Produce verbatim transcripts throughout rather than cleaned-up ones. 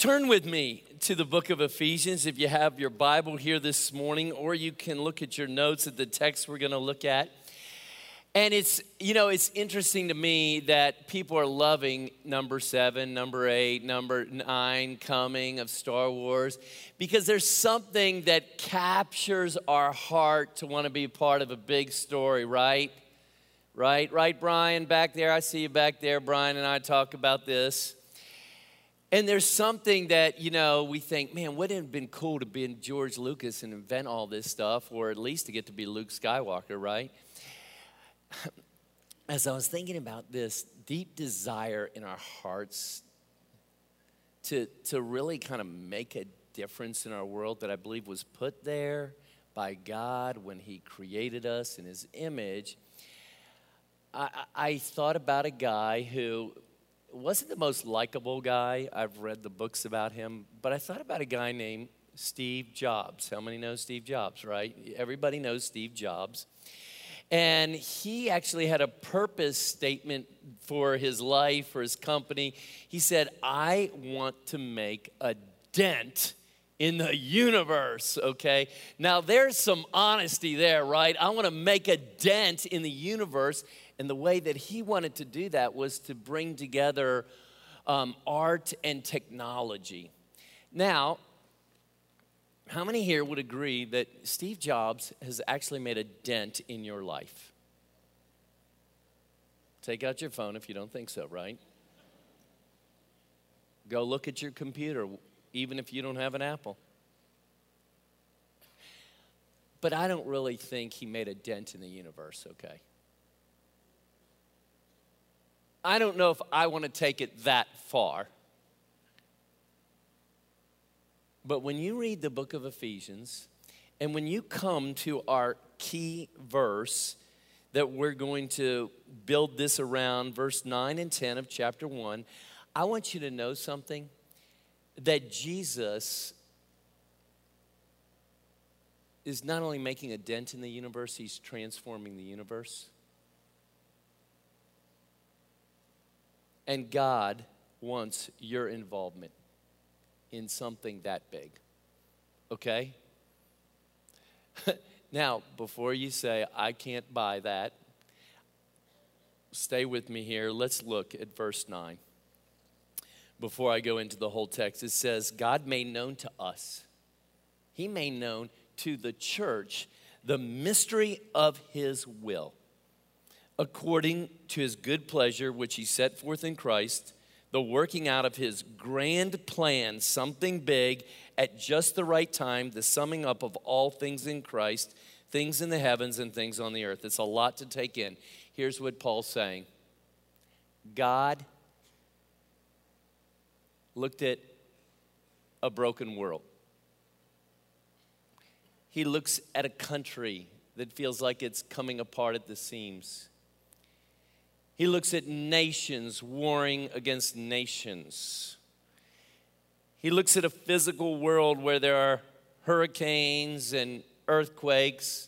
Turn with me to the book of Ephesians if you have your Bible here this morning, or you can look at your notes at the text we're going to look at. And it's, you know, it's interesting to me that people are loving number seven, number eight, number nine coming of Star Wars, because there's something that captures our heart to want to be part of a big story, right? Right, right, Brian, back there. I see you back there. Brian and I talk about this. And there's something that, you know, we think, man, wouldn't it have been cool to be in George Lucas and invent all this stuff, or at least to get to be Luke Skywalker, right? As I was thinking about this deep desire in our hearts to, to really kind of make a difference in our world that I believe was put there by God when he created us in his image, I, I thought about a guy who wasn't the most likable guy. I've read the books about him, but I thought about a guy named Steve Jobs. How many know Steve Jobs, right? Everybody knows Steve Jobs. And he actually had a purpose statement for his life, for his company. He said, I want to make a dent in the universe, okay? Now, there's some honesty there, right? I want to make a dent in the universe. And the way that he wanted to do that was to bring together um, art and technology. Now, how many here would agree that Steve Jobs has actually made a dent in your life? Take out your phone if you don't think so, right? Go look at your computer, even if you don't have an Apple. But I don't really think he made a dent in the universe, okay? I don't know if I want to take it that far. But when you read the book of Ephesians, and when you come to our key verse that we're going to build this around, verse nine and ten of chapter one, I want you to know something, that Jesus is not only making a dent in the universe, he's transforming the universe. And God wants your involvement in something that big, okay? Now, before you say, I can't buy that, stay with me here. Let's look at verse nine. Before I go into the whole text, it says, God made known to us, he made known to the church the mystery of his will, according to his good pleasure, which he set forth in Christ, the working out of his grand plan, something big, at just the right time, the summing up of all things in Christ, things in the heavens and things on the earth. It's a lot to take in. Here's what Paul's saying. God looked at a broken world. He looks at a country that feels like it's coming apart at the seams. He looks at nations warring against nations. He looks at a physical world where there are hurricanes and earthquakes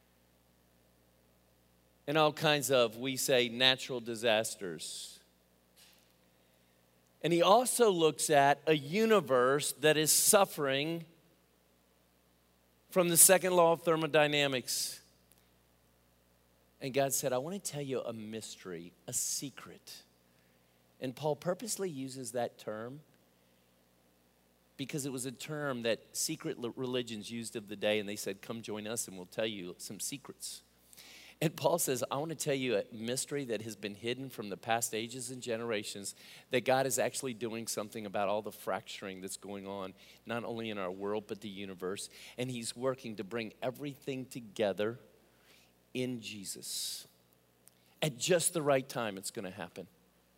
and all kinds of, we say, natural disasters. And he also looks at a universe that is suffering from the second law of thermodynamics. And God said, I want to tell you a mystery, a secret. And Paul purposely uses that term because it was a term that secret religions used of the day, and they said, come join us and we'll tell you some secrets. And Paul says, I want to tell you a mystery that has been hidden from the past ages and generations, that God is actually doing something about all the fracturing that's going on, not only in our world, but the universe. And he's working to bring everything together in Jesus. At just the right time, it's going to happen.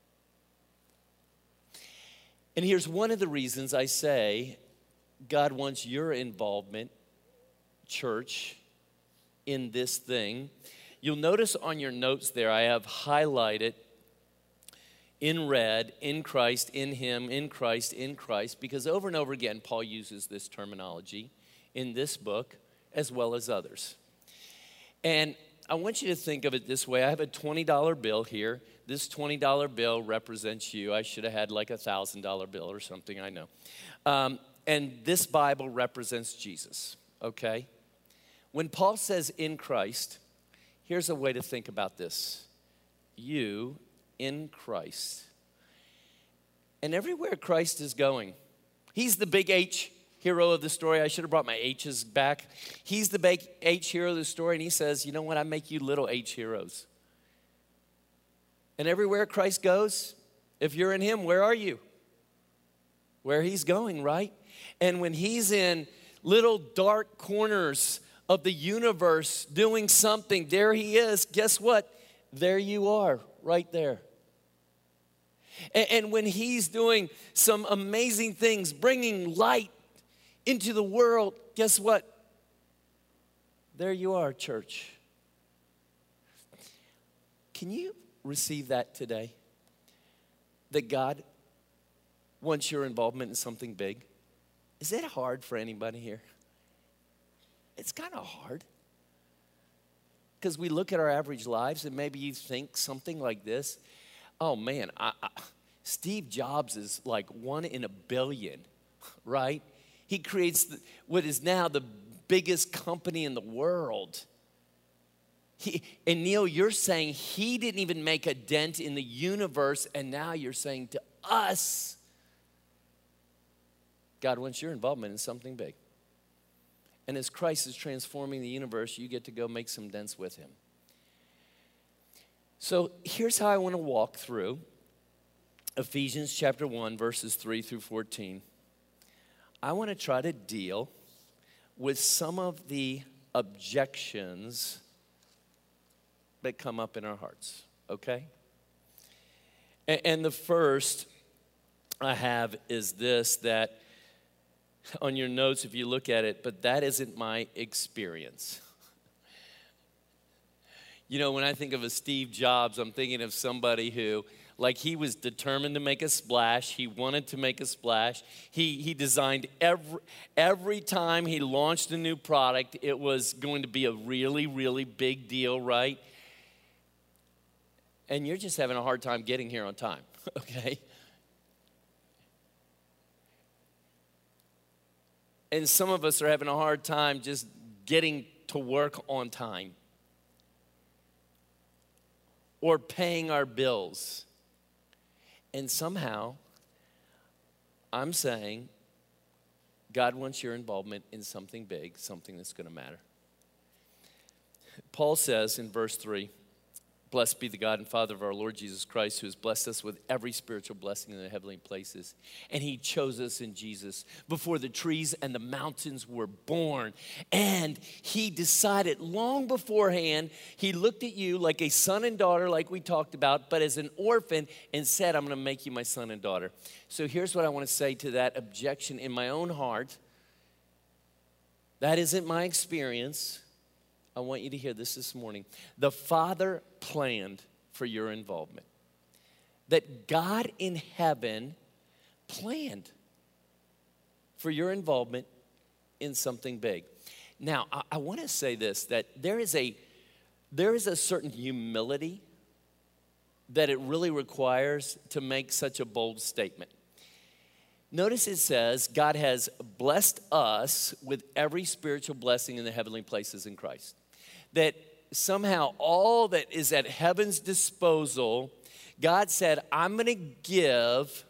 And here's one of the reasons I say God wants your involvement, church, in this thing. You'll notice on your notes there, I have highlighted in red, in Christ, in him, in Christ, in Christ, because over and over again, Paul uses this terminology in this book as well as others. And I want you to think of it this way. I have a twenty dollar bill here. This twenty dollar bill represents you. I should have had like a one thousand dollar bill or something, I know. Um, and this Bible represents Jesus, okay? When Paul says in Christ, here's a way to think about this. You in Christ. And everywhere Christ is going, he's the big H hero of the story. I should have brought my H's back. He's the big H hero of the story, and he says, you know what, I make you little H heroes. And everywhere Christ goes, if you're in him, where are you? Where he's going, right? And when he's in little dark corners of the universe doing something, there he is. Guess what? There you are, right there. And, and when he's doing some amazing things, bringing light into the world, guess what? There you are, church. Can you receive that today? That God wants your involvement in something big? Is it hard for anybody here? It's kind of hard. Because we look at our average lives and maybe you think something like this. Oh man, I, I, Steve Jobs is like one in a billion, right? He creates the, what is now the biggest company in the world. He, and Neil, you're saying he didn't even make a dent in the universe, and now you're saying to us, God wants your involvement in something big. And as Christ is transforming the universe, you get to go make some dents with him. So here's how I want to walk through Ephesians chapter one, verses three through fourteen. I want to try to deal with some of the objections that come up in our hearts, okay? And, and the first I have is this, that on your notes, if you look at it, but that isn't my experience. You know, when I think of a Steve Jobs, I'm thinking of somebody who, like, he was determined to make a splash. He wanted to make a splash. He he designed every, every time he launched a new product, it was going to be a really, really big deal, right? And you're just having a hard time getting here on time, okay? And some of us are having a hard time just getting to work on time or paying our bills. And somehow, I'm saying, God wants your involvement in something big, something that's going to matter. Paul says in verse three, blessed be the God and Father of our Lord Jesus Christ, who has blessed us with every spiritual blessing in the heavenly places. And he chose us in Jesus before the trees and the mountains were born. And he decided long beforehand, he looked at you like a son and daughter, like we talked about, but as an orphan, and said, I'm going to make you my son and daughter. So here's what I want to say to that objection in my own heart. That isn't my experience. I want you to hear this this morning. The Father planned for your involvement. That God in heaven planned for your involvement in something big. Now, I, I want to say this, that there is a there is a certain humility that it really requires to make such a bold statement. Notice it says, God has blessed us with every spiritual blessing in the heavenly places in Christ. That somehow all that is at heaven's disposal, God said, I'm going to give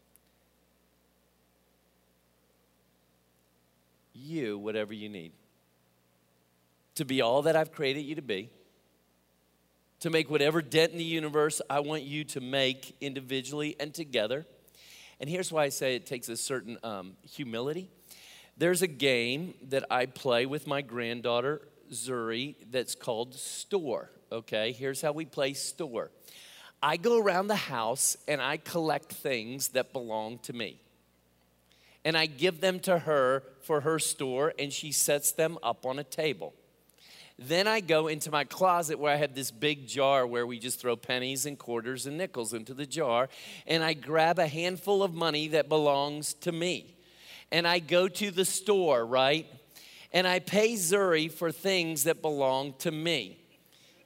you whatever you need to be all that I've created you to be, to make whatever dent in the universe I want you to make individually and together. And here's why I say it takes a certain um, humility. There's a game that I play with my granddaughter, Zuri, that's called Store, okay? Here's how we play Store. I go around the house and I collect things that belong to me. And I give them to her for her store, and she sets them up on a table. Then I go into my closet where I have this big jar where we just throw pennies and quarters and nickels into the jar, and I grab a handful of money that belongs to me. And I go to the store, right? And I pay Zuri for things that belong to me.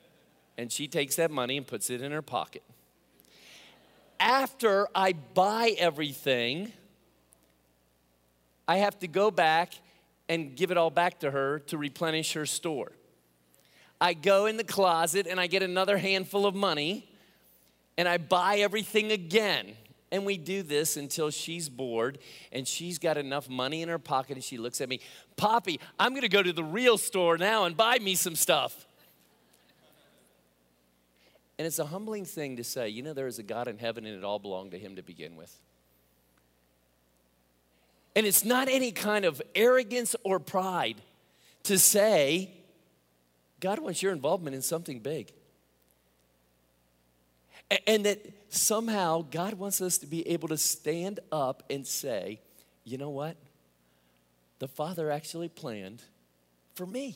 And she takes that money and puts it in her pocket. After I buy everything, I have to go back and give it all back to her to replenish her store. I go in the closet and I get another handful of money and I buy everything again. And we do this until she's bored and she's got enough money in her pocket and she looks at me, Poppy, I'm going to go to the real store now and buy me some stuff. And it's a humbling thing to say, you know, there is a God in heaven and it all belonged to him to begin with. And it's not any kind of arrogance or pride to say, God wants your involvement in something big. And that somehow God wants us to be able to stand up and say, you know what? The Father actually planned for me.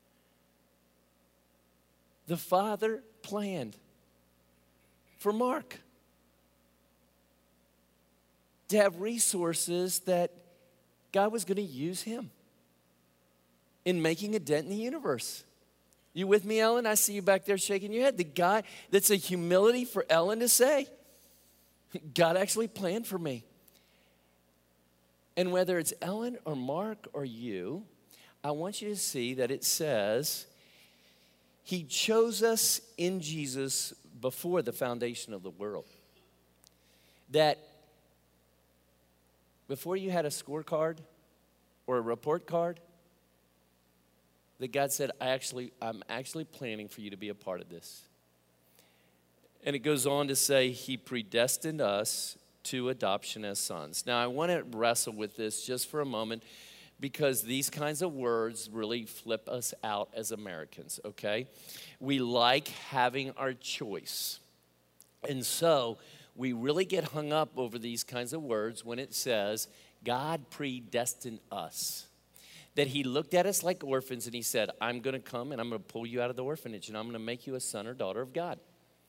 The Father planned for Mark to have resources that God was going to use him in making a dent in the universe. You with me, Ellen? I see you back there shaking your head. The God, that's a humility for Ellen to say, God actually planned for me. And whether it's Ellen or Mark or you, I want you to see that it says, he chose us in Jesus before the foundation of the world. That before you had a scorecard or a report card, that God said, I actually, I'm actually planning for you to be a part of this. And it goes on to say, he predestined us to adoption as sons. Now, I want to wrestle with this just for a moment because these kinds of words really flip us out as Americans, okay? We like having our choice. And so we really get hung up over these kinds of words when it says, God predestined us. That he looked at us like orphans and he said, I'm going to come and I'm going to pull you out of the orphanage and I'm going to make you a son or daughter of God.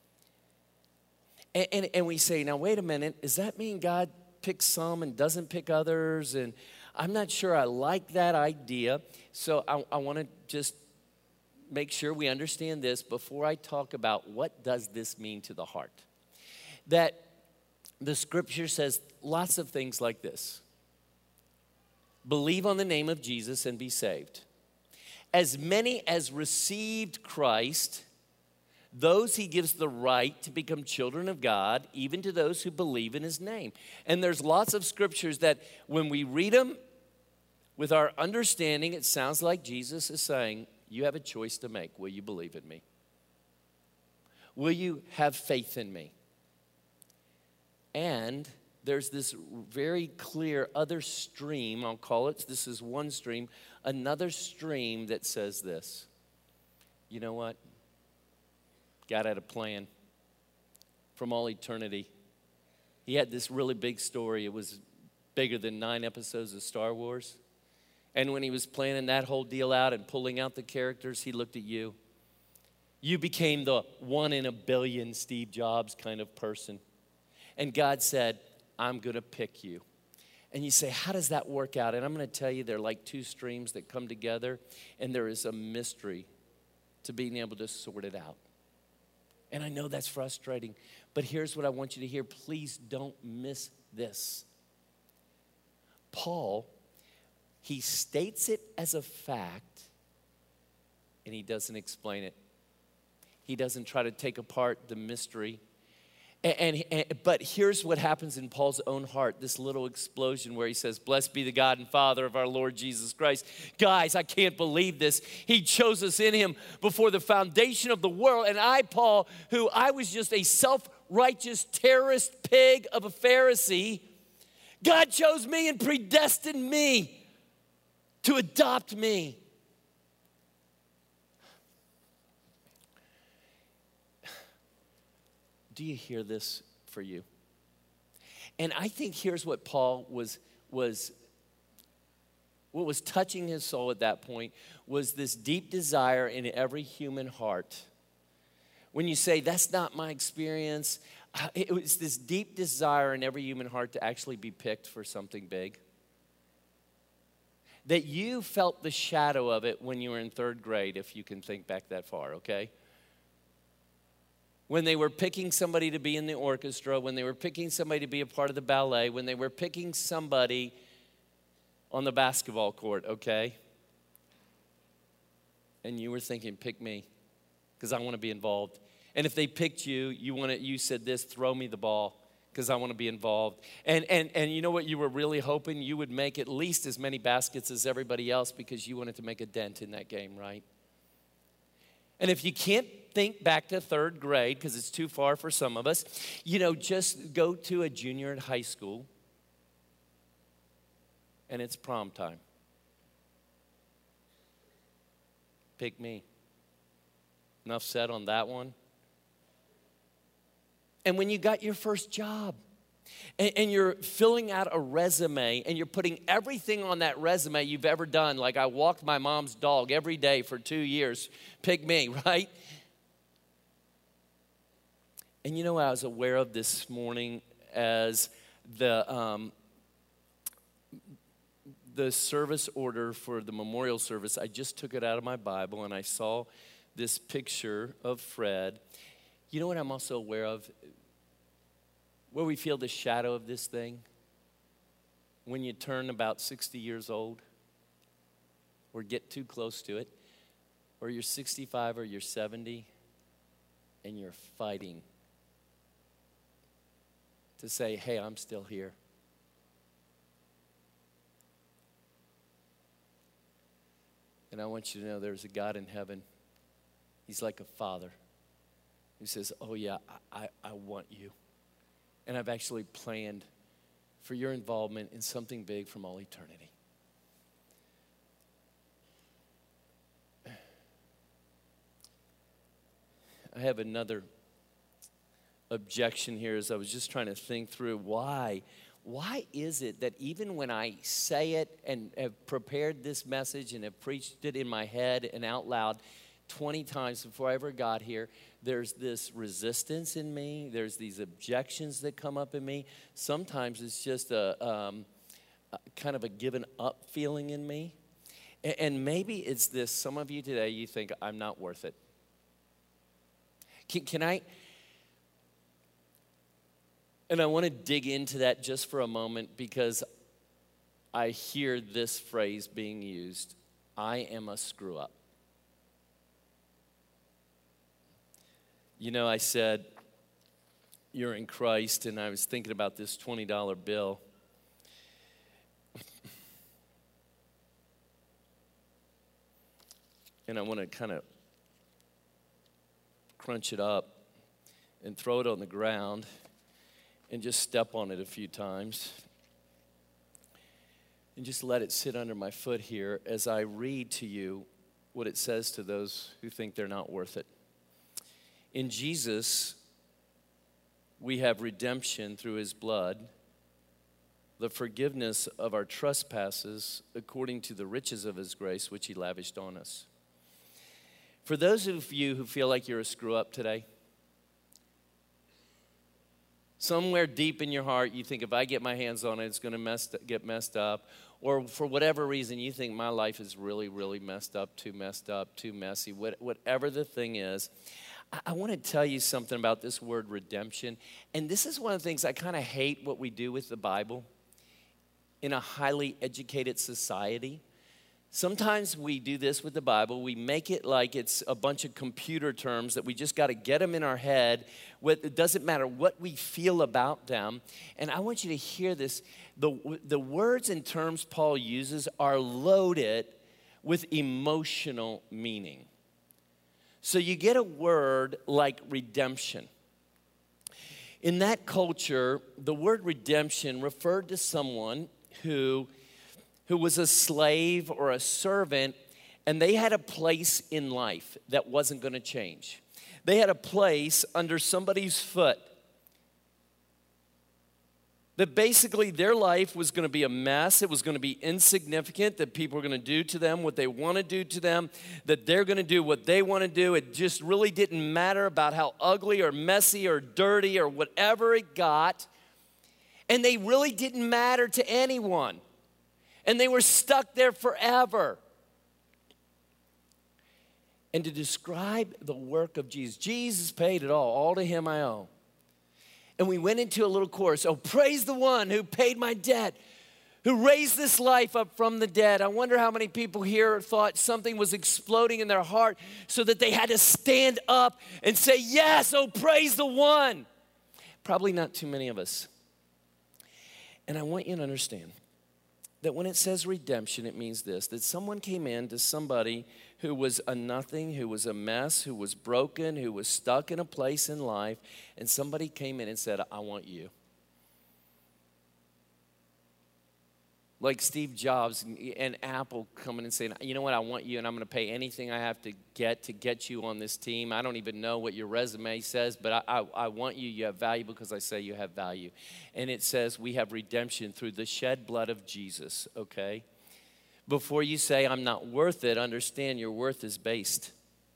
And, and, and we say, now wait a minute, does that mean God picks some and doesn't pick others? And I'm not sure I like that idea. So I, I want to just make sure we understand this before I talk about what does this mean to the heart. That the scripture says lots of things like this. Believe on the name of Jesus and be saved. As many as received Christ, those he gives the right to become children of God, even to those who believe in his name. And there's lots of scriptures that when we read them with our understanding, it sounds like Jesus is saying, you have a choice to make. Will you believe in me? Will you have faith in me? And there's this very clear other stream, I'll call it, this is one stream, another stream that says this. You know what? God had a plan from all eternity. He had this really big story. It was bigger than nine episodes of Star Wars. And when he was planning that whole deal out and pulling out the characters, he looked at you. You became the one in a billion Steve Jobs kind of person. And God said, I'm going to pick you. And you say, how does that work out? And I'm going to tell you, they're like two streams that come together, and there is a mystery to being able to sort it out. And I know that's frustrating, but here's what I want you to hear. Please don't miss this. Paul, he states it as a fact, and he doesn't explain it. He doesn't try to take apart the mystery. And, and, and but here's what happens in Paul's own heart, this little explosion where he says, blessed be the God and Father of our Lord Jesus Christ. Guys, I can't believe this. He chose us in him before the foundation of the world. And I, Paul, who I was just a self-righteous terrorist pig of a Pharisee, God chose me and predestined me to adopt me. Do you hear this for you? And I think here's what Paul was, was, what was touching his soul at that point was this deep desire in every human heart. When you say, that's not my experience, it was this deep desire in every human heart to actually be picked for something big. That you felt the shadow of it when you were in third grade, if you can think back that far, okay? when they were picking somebody to be in the orchestra, when they were picking somebody to be a part of the ballet, when they were picking somebody on the basketball court, okay? And you were thinking, pick me, because I want to be involved. And if they picked you, you want to, you said this, throw me the ball, because I want to be involved. And, and, and you know what you were really hoping? You would make at least as many baskets as everybody else because you wanted to make a dent in that game, right? And if you can't think back to third grade, because it's too far for some of us, you know, just go to a junior in high school, and it's prom time. Pick me. Enough said on that one. And when you got your first job, and, and you're filling out a resume, and you're putting everything on that resume you've ever done, like I walked my mom's dog every day for two years, pick me, right? And you know what I was aware of this morning as the um, the service order for the memorial service, I just took it out of my Bible and I saw this picture of Fred. You know what I'm also aware of? Where we feel the shadow of this thing? When you turn about sixty years old or get too close to it, or you're sixty-five or you're seventy and you're fighting to say, hey, I'm still here. And I want you to know there's a God in heaven. He's like a father who says, oh yeah, I, I, I want you. And I've actually planned for your involvement in something big from all eternity. I have another objection here as I was just trying to think through why. Why is it that even when I say it and have prepared this message and have preached it in my head and out loud twenty times before I ever got here, there's this resistance in me. There's these objections that come up in me. Sometimes it's just a, um, a kind of a given up feeling in me. And, and maybe it's this. Some of you today, you think, I'm not worth it. Can, can I... And I want to dig into that just for a moment because I hear this phrase being used, I am a screw up. You know, I said, you're in Christ, and I was thinking about this twenty dollar bill. And I want to kind of crunch it up and throw it on the ground and just step on it a few times and just let it sit under my foot here as I read to you what it says to those who think they're not worth it. In Jesus, we have redemption through his blood, the forgiveness of our trespasses according to the riches of his grace, which he lavished on us. For those of you who feel like you're a screw-up today, somewhere deep in your heart, you think if I get my hands on it, it's going to mess, get messed up. Or for whatever reason, you think my life is really, really messed up, too messed up, too messy. What, whatever the thing is, I, I want to tell you something about this word redemption. And this is one of the things I kind of hate what we do with the Bible in a highly educated society. Sometimes we do this with the Bible. We make it like it's a bunch of computer terms that we just got to get them in our head. It doesn't matter what we feel about them. And I want you to hear this. The, the words and terms Paul uses are loaded with emotional meaning. So you get a word like redemption. In that culture, the word redemption referred to someone who who was a slave or a servant, and they had a place in life that wasn't going to change. They had a place under somebody's foot that basically their life was going to be a mess. It was going to be insignificant, that people were going to do to them what they want to do to them, that they're going to do what they want to do. It just really didn't matter about how ugly or messy or dirty or whatever it got. And they really didn't matter to anyone. And they were stuck there forever. and to describe the work of Jesus. Jesus paid it all. All to him I owe. And we went into a little chorus. Oh, praise the one who paid my debt, who raised this life up from the dead. I wonder how many people here thought something was exploding in their heart so that they had to stand up and say, yes, oh, praise the one. Probably not too many of us. And I want you to understand that when it says redemption, it means this, that someone came in to somebody who was a nothing, who was a mess, who was broken, who was stuck in a place in life, and somebody came in and said, I want you. Like Steve Jobs and Apple coming and saying, you know what, I want you, and I'm going to pay anything I have to get to get you on this team. I don't even know what your resume says, but I, I, I want you. You have value because I say you have value. And it says we have redemption through the shed blood of Jesus, okay? Before you say I'm not worth it, understand your worth is based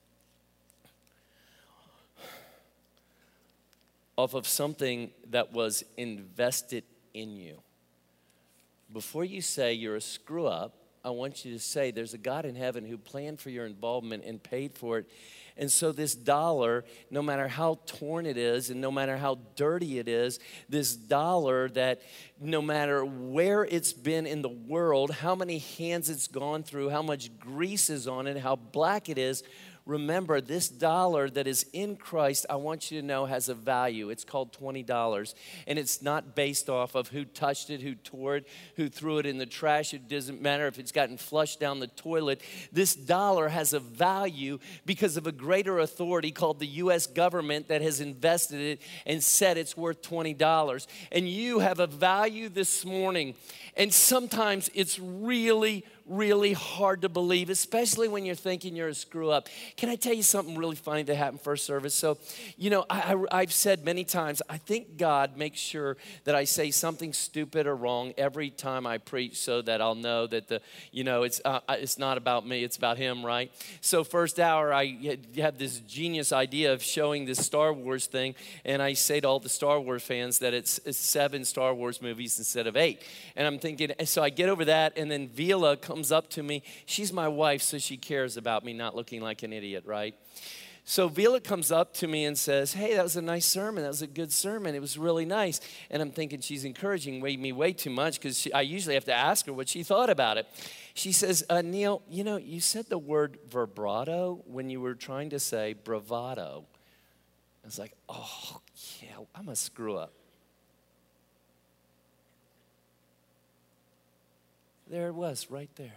off of something that was invested in you. Before you say you're a screw up, I want you to say there's a God in heaven who planned for your involvement and paid for it. And so this dollar, no matter how torn it is and no matter how dirty it is, this dollar that no matter where it's been in the world, how many hands it's gone through, how much grease is on it, how black it is, remember, this dollar that is in Christ, I want you to know, has a value. It's called twenty dollars. And it's not based off of who touched it, who tore it, who threw it in the trash. It doesn't matter if it's gotten flushed down the toilet. This dollar has a value because of a greater authority called the U S government that has invested it and said it's worth twenty dollars. And you have a value this morning. And sometimes it's really, really hard to believe, especially when you're thinking you're a screw up. Can I tell you something really funny that happened first service? So, you know, I, I, I've said many times, I think God makes sure that I say something stupid or wrong every time I preach so that I'll know that the, you know, it's uh, it's not about me, it's about him, right? So first hour, I have this genius idea of showing this Star Wars thing, and I say to all the Star Wars fans that it's, it's seven Star Wars movies instead of eight. And I'm thinking, so I get over that, and then Vila comes up to me. She's my wife, so she cares about me not looking like an idiot, right? So Vila comes up to me and says, hey, that was a nice sermon. That was a good sermon. It was really nice. And I'm thinking she's encouraging me way too much because I usually have to ask her what she thought about it. She says, uh, Neil, you know, you said the word vibrato when you were trying to say bravado. I was like, oh, yeah, I'm a screw up. There it was, right there.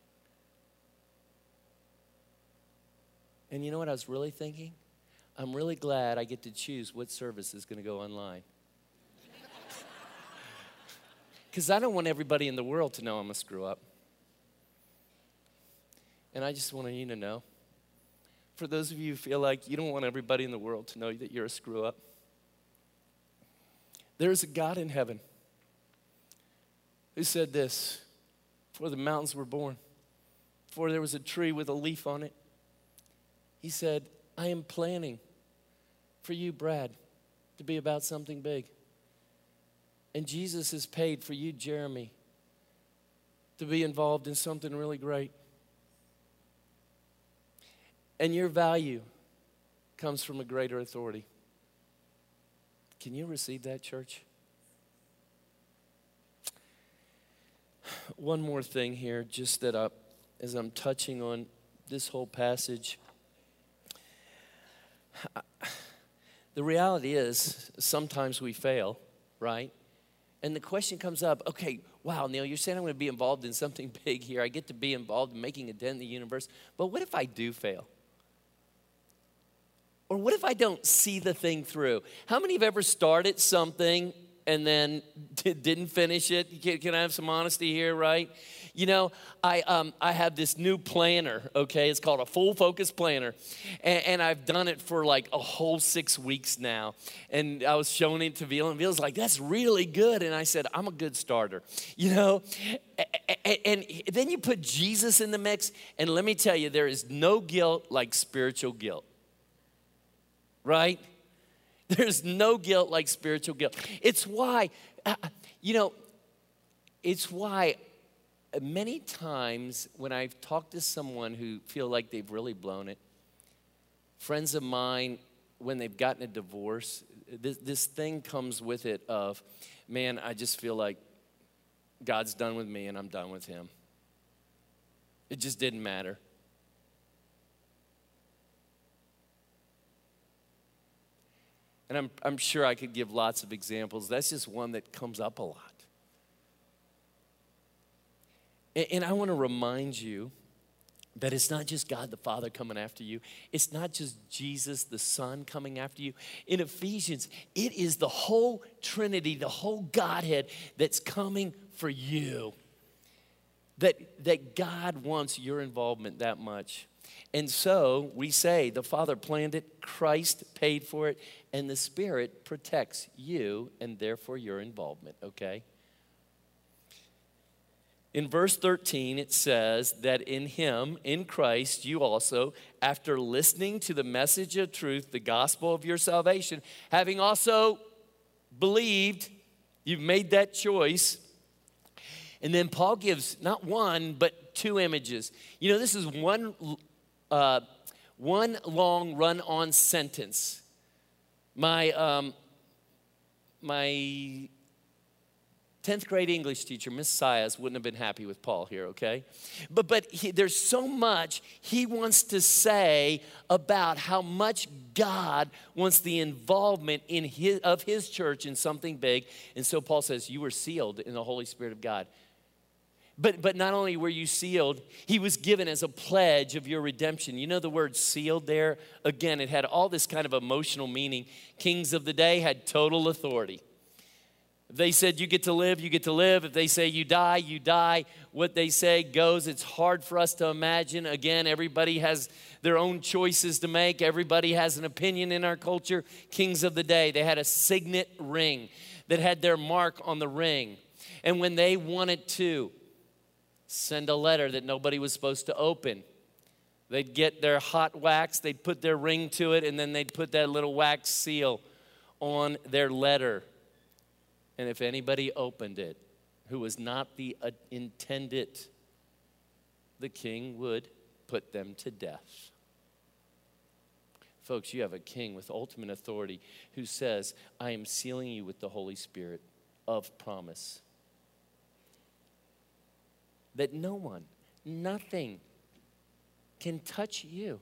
And you know what I was really thinking? I'm really glad I get to choose what service is going to go online. Because I don't want everybody in the world to know I'm a screw up. And I just want you to know, for those of you who feel like you don't want everybody in the world to know that you're a screw up, there's a God in heaven who said this: before the mountains were born, before there was a tree with a leaf on it, he said, I am planning for you, Brad, to be about something big. And Jesus has paid for you, Jeremy, to be involved in something really great. And your value comes from a greater authority. Can you receive that, church? One more thing here, just that I, as I'm touching on this whole passage. I, the reality is, sometimes we fail, right? And the question comes up, okay, wow, Neil, you're saying I'm going to be involved in something big here. I get to be involved in making a dent in the universe. But what if I do fail? Or what if I don't see the thing through? How many have ever started something and then didn't finish it? Can, can I have some honesty here, right? You know, I um, I have this new planner, okay? It's called a full focus planner. And, and I've done it for like a whole six weeks now. And I was showing it to Vila, and Vila's like, that's really good. And I said, I'm a good starter, you know? And, and then you put Jesus in the mix, and let me tell you, there is no guilt like spiritual guilt, right? There's no guilt like spiritual guilt. It's why, uh, you know, it's why many times when I've talked to someone who feel like they've really blown it, Friends of mine, when they've gotten a divorce, this, this thing comes with it of, man, I just feel like God's done with me and I'm done with him. It just didn't matter. And I'm, I'm sure I could give lots of examples. That's just one that comes up a lot. And, and I want to remind you that it's not just God the Father coming after you. It's not just Jesus the Son coming after you. In Ephesians, it is the whole Trinity, the whole Godhead that's coming for you. That, that God wants your involvement that much. And so we say the Father planned it, Christ paid for it, and the Spirit protects you and therefore your involvement, okay? In verse thirteen, it says that in him, in Christ, you also, after listening to the message of truth, the gospel of your salvation, having also believed, you've made that choice. And then Paul gives not one, but two images. You know, this is one, uh, one long run-on sentence. My, um, my tenth grade English teacher, Miss Sias, wouldn't have been happy with Paul here, okay? But, but he, there's so much he wants to say about how much God wants the involvement in his, of his church in something big. And so Paul says, you were sealed in the Holy Spirit of God. But, but not only were you sealed, he was given as a pledge of your redemption. You know the word sealed there? Again, it had all this kind of emotional meaning. Kings of the day had total authority. If they said you get to live, you get to live. If they say you die, you die. What they say goes. It's hard for us to imagine. Again, everybody has their own choices to make. Everybody has an opinion in our culture. Kings of the day, they had a signet ring that had their mark on the ring. And when they wanted to send a letter that nobody was supposed to open, they'd get their hot wax, they'd put their ring to it, and then they'd put that little wax seal on their letter. And if anybody opened it who was not the uh, intended, the king would put them to death. Folks, you have a king with ultimate authority who says, I am sealing you with the Holy Spirit of promise. That no one, nothing can touch you.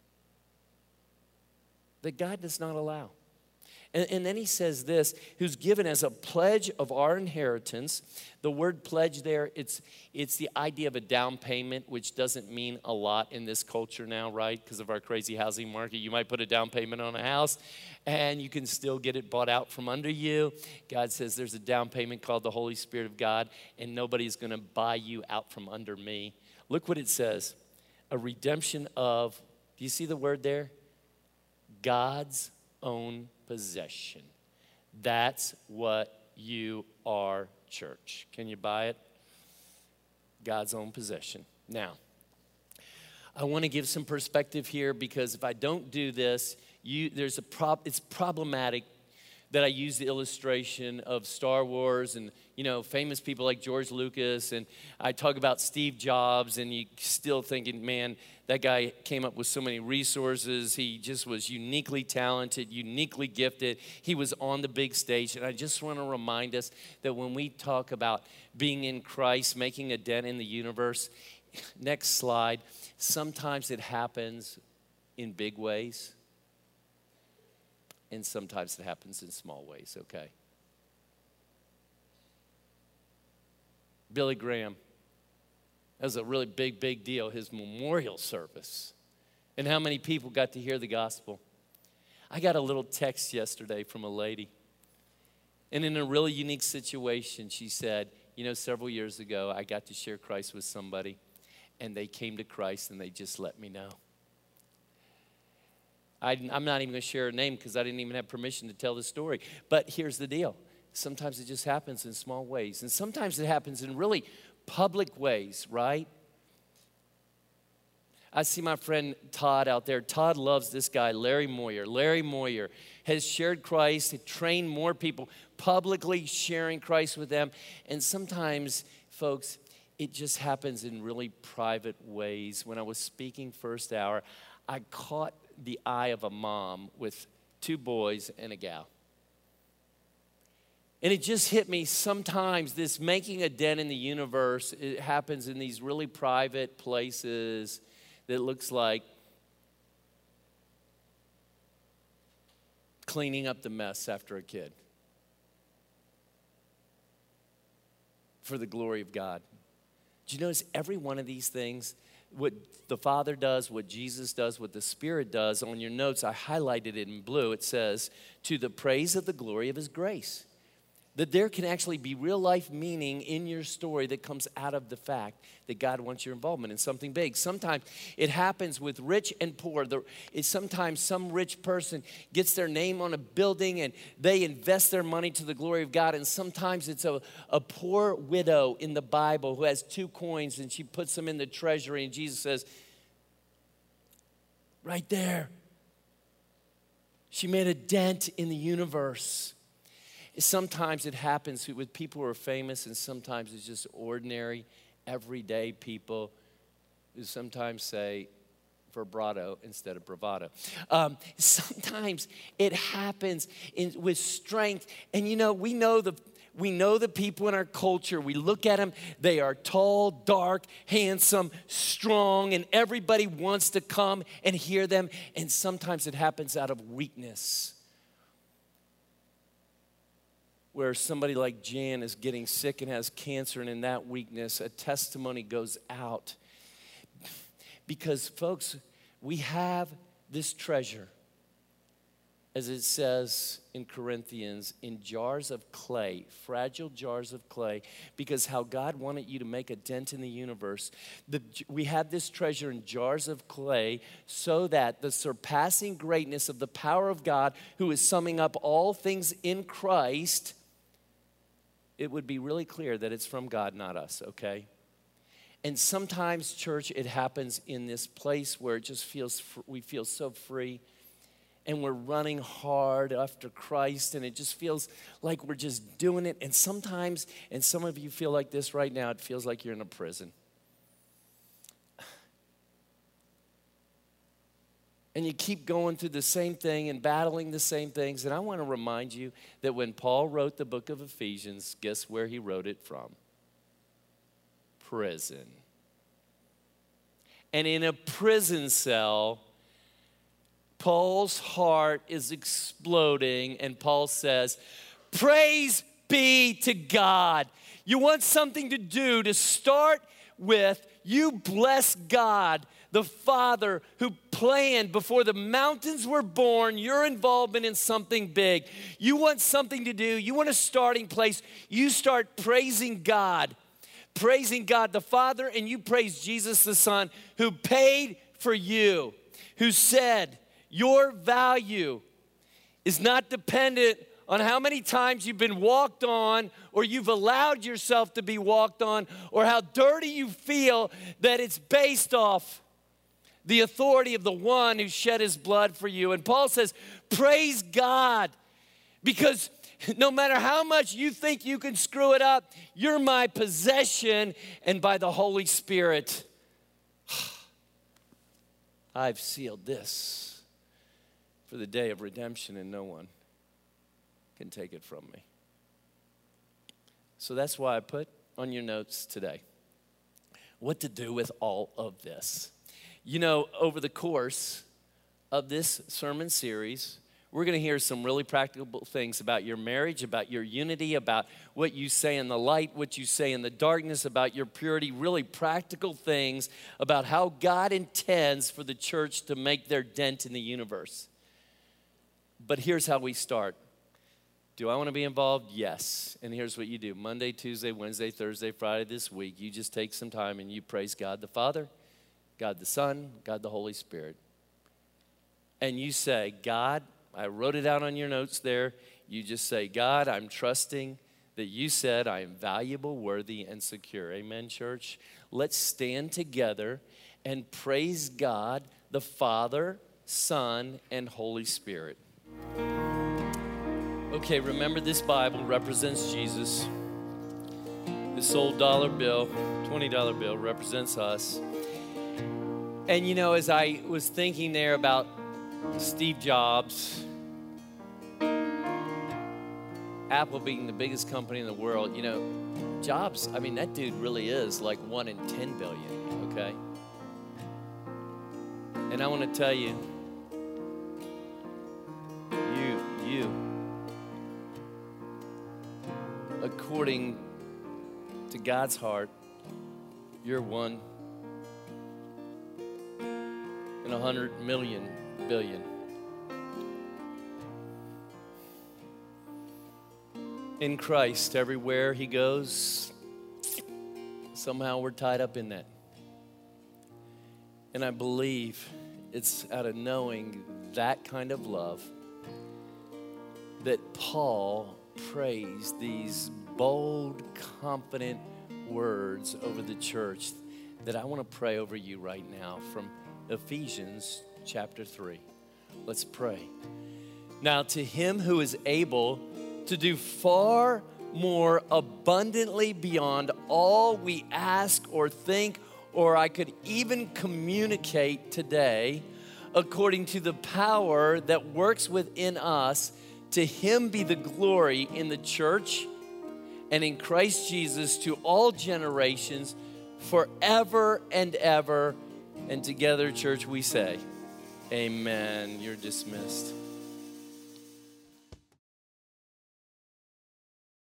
That God does not allow. And, and then he says this, who's given as a pledge of our inheritance. The word pledge there, it's, it's the idea of a down payment, which doesn't mean a lot in this culture now, right? Because of our crazy housing market. You might put a down payment on a house, and you can still get it bought out from under you. God says there's a down payment called the Holy Spirit of God, and nobody's going to buy you out from under me. Look what it says. A redemption of, do you see the word there? God's own possession. That's what you are, church. Can you buy it? God's own possession. Now, I want to give some perspective here, because if I don't do this, you there's a prob it's problematic that I use the illustration of Star Wars and, you know, famous people like George Lucas, and I talk about Steve Jobs, and you still thinking, man, that guy came up with so many resources. He just was uniquely talented, uniquely gifted. He was on the big stage, and I just want to remind us that when we talk about being in Christ, making a dent in the universe, next slide, sometimes it happens in big ways, and sometimes it happens in small ways, okay? Billy Graham, that was a really big, big deal, his memorial service. And how many people got to hear the gospel? I got a little text yesterday from a lady. And in a really unique situation, she said, you know, several years ago, I got to share Christ with somebody, and they came to Christ, and they just let me know. I, I'm not even going to share her name because I didn't even have permission to tell the story. But here's the deal. Sometimes it just happens in small ways. And sometimes it happens in really public ways, right? I see my friend Todd out there. Todd loves this guy, Larry Moyer. Larry Moyer has shared Christ, he trained more people, publicly sharing Christ with them. And sometimes, folks, it just happens in really private ways. When I was speaking first hour, I caught the eye of a mom with two boys and a gal. And it just hit me, sometimes this making a dent in the universe, it happens in these really private places that looks like cleaning up the mess after a kid for the glory of God. Do you notice every one of these things, what the Father does, what Jesus does, what the Spirit does? On your notes, I highlighted it in blue. It says, to the praise of the glory of his grace. That there can actually be real life meaning in your story that comes out of the fact that God wants your involvement in something big. Sometimes it happens with rich and poor. There is sometimes some rich person gets their name on a building and they invest their money to the glory of God. And sometimes it's a, a poor widow in the Bible who has two coins and she puts them in the treasury. And Jesus says, right there, she made a dent in the universe. Sometimes it happens with people who are famous, and sometimes it's just ordinary, everyday people who sometimes say vibrato instead of bravado. Um, sometimes it happens in, with strength, and you know, we know the we know the people in our culture. We look at them, they are tall, dark, handsome, strong, and everybody wants to come and hear them, and sometimes it happens out of weakness. Where somebody like Jan is getting sick and has cancer, and in that weakness, a testimony goes out. Because, folks, we have this treasure, as it says in Corinthians, in jars of clay, fragile jars of clay, because how God wanted you to make a dent in the universe. The, we have this treasure in jars of clay so that the surpassing greatness of the power of God, who is summing up all things in Christ, it would be really clear that it's from God, not us, okay? And sometimes, church, it happens in this place where it just feels, we feel so free, and we're running hard after Christ, and it just feels like we're just doing it. And sometimes, and some of you feel like this right now, it feels like you're in a prison. And you keep going through the same thing and battling the same things. And I want to remind you that when Paul wrote the book of Ephesians, guess where he wrote it from? Prison. And in a prison cell, Paul's heart is exploding, and Paul says, praise be to God. You want something to do to start with, you bless God, the Father who planned before the mountains were born your involvement in something big. You want something to do, you want a starting place, you start praising God. Praising God the Father, and you praise Jesus the Son who paid for you, who said your value is not dependent on how many times you've been walked on or you've allowed yourself to be walked on or how dirty you feel, that it's based off the authority of the one who shed his blood for you. And Paul says, praise God, because no matter how much you think you can screw it up, you're my possession, and by the Holy Spirit, I've sealed this for the day of redemption, and no one can take it from me. So that's why I put on your notes today what to do with all of this. You know, over the course of this sermon series, we're going to hear some really practical things about your marriage, about your unity, about what you say in the light, what you say in the darkness, about your purity, really practical things about how God intends for the church to make their dent in the universe. But here's how we start. Do I want to be involved? Yes. And here's what you do. Monday, Tuesday, Wednesday, Thursday, Friday this week, you just take some time and you praise God the Father, God the Son, God the Holy Spirit. And you say, God, I wrote it out on your notes there. You just say, God, I'm trusting that you said I am valuable, worthy, and secure. Amen, church? Let's stand together and praise God, the Father, Son, and Holy Spirit. Okay, remember this Bible represents Jesus. This old dollar bill, twenty dollar bill, represents us. And you know, as I was thinking there about Steve Jobs, Apple being the biggest company in the world, you know, Jobs, I mean, that dude really is like one in ten billion, okay? And I want to tell you, you, you, according to God's heart, you're one in a hundred million billion. In Christ, everywhere he goes, somehow we're tied up in that. And I believe it's out of knowing that kind of love that Paul prays these bold, confident words over the church that I want to pray over you right now from Ephesians chapter three. Let's pray. Now to him who is able to do far more abundantly beyond all we ask or think, or I could even communicate today, according to the power that works within us, to him be the glory in the church and in Christ Jesus to all generations, forever and ever. And together, church, we say, amen. You're dismissed.